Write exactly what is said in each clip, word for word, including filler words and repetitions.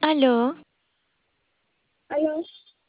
Aló, Aló,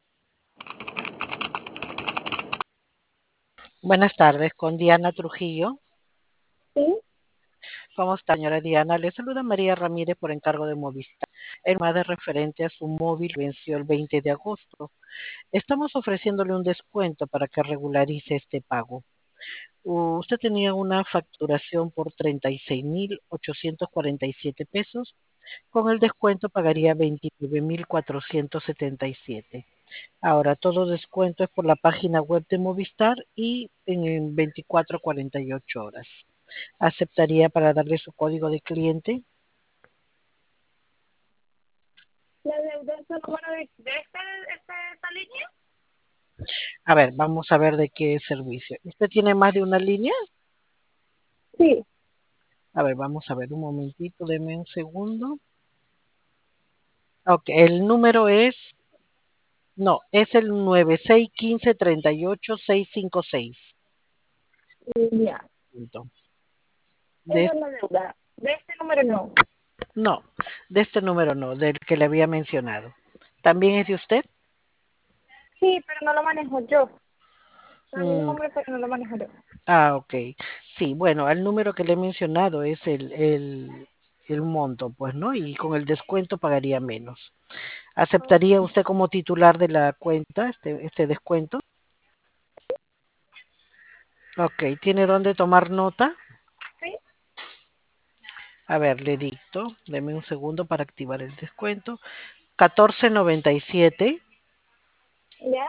Buenas tardes, con Diana Trujillo. sí, ¿Cómo está, señora Diana? Le saluda María Ramírez por encargo de Movistar. El más de referente a su móvil venció el veinte de agosto. Estamos ofreciéndole un descuento para que regularice este pago. Usted tenía una facturación por treinta y seis mil ochocientos cuarenta y siete pesos. Con el descuento pagaría veintinueve mil cuatrocientos setenta y siete. Ahora, todo descuento es por la página web de Movistar y en veinticuatro a cuarenta y ocho horas. ¿Aceptaría para darle su código de cliente? la deuda es el número de, de este, este, esta línea. A ver, vamos a ver de qué servicio. ¿Usted tiene más de una línea? Sí, A ver, vamos a ver un momentito, deme un segundo. Ok, el número es, no, es el nueve seis uno cinco tres ocho seis cinco seis. ya, Punto. De, esa es la deuda. De este número no. no, de este número no, del que le había mencionado. ¿También es de usted? Sí, pero no lo manejo yo. Está mi Mm, nombre, pero no lo manejo yo. ah, ok. Sí, bueno, al número que le he mencionado es el, el, el monto, pues, ¿no? Y con el descuento pagaría menos. Ok, ¿Aceptaría usted como titular de la cuenta este, este descuento? Ok, ¿tiene dónde tomar nota? sí, A ver, le dicto. Deme un segundo para activar el descuento. catorce noventa y siete ya,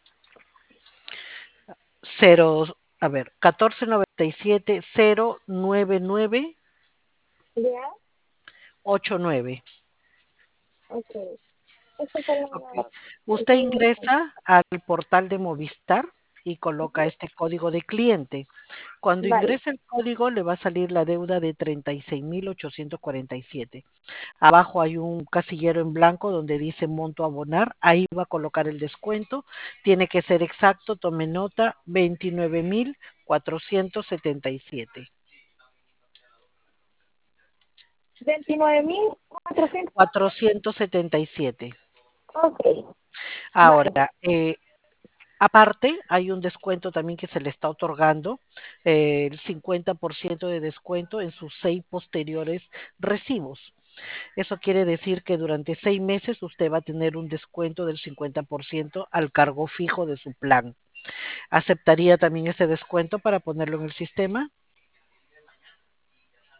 cero, a ver, catorce noventa y siete cero nueve nueve ya, ocho nueve. ok. Este fue el Ok. número, el Usted código de cuenta. ingresa al portal de Movistar y coloca este código de cliente. Cuando Vale, ingrese el código le va a salir la deuda de treinta y seis mil ochocientos cuarenta y siete. Abajo hay un casillero en blanco donde dice monto a abonar. Ahí va a colocar el descuento. Tiene que ser exacto, tome nota, veintinueve mil cuatrocientos setenta y siete. veintinueve mil cuatrocientos. cuatrocientos setenta y siete. Ok, vale. Ahora, eh, aparte, hay un descuento también que se le está otorgando, eh, el cincuenta por ciento de descuento en sus seis posteriores recibos. Eso quiere decir que durante seis meses usted va a tener un descuento del cincuenta por ciento al cargo fijo de su plan. ¿Aceptaría también ese descuento para ponerlo en el sistema?